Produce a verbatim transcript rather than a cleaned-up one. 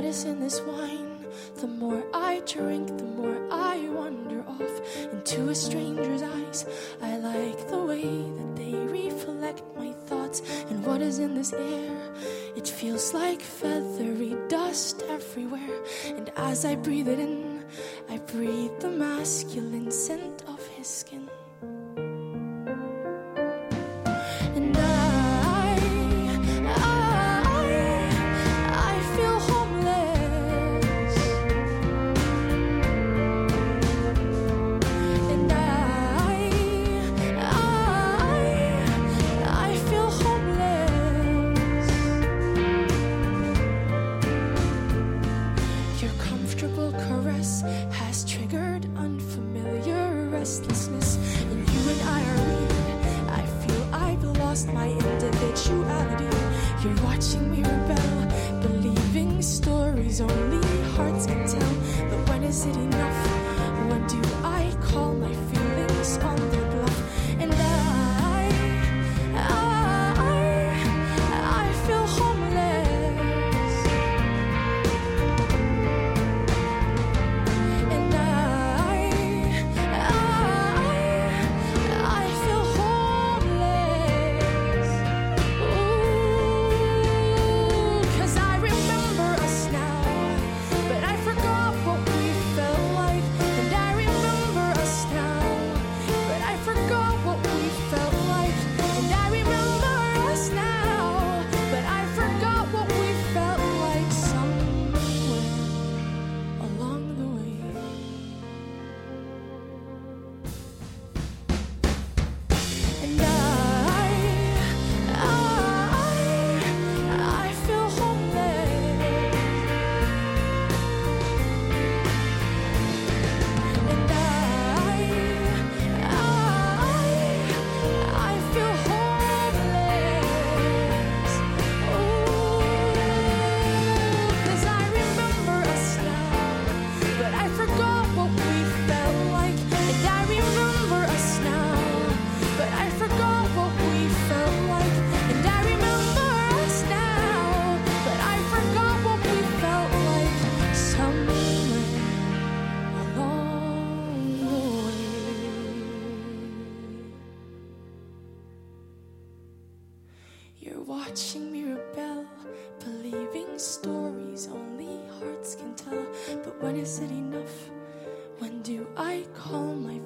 is in this wine? The more I drink, the more I wander off into a stranger's eyes. I like the way that they reflect my thoughts. And what is in this air? It feels like feathery dust everywhere. And as I breathe it in, I breathe the masculine scent of his skin. And I has triggered unfamiliar restlessness. And you and I are weird. I feel I've lost my individuality. You're watching me rebel, believing stories only hearts can tell. But when is it enough? When do I call my feelings on their bluff? And I, I, I feel homeless. You're watching me rebel, believing stories only hearts can tell. But when is it enough? When do I call my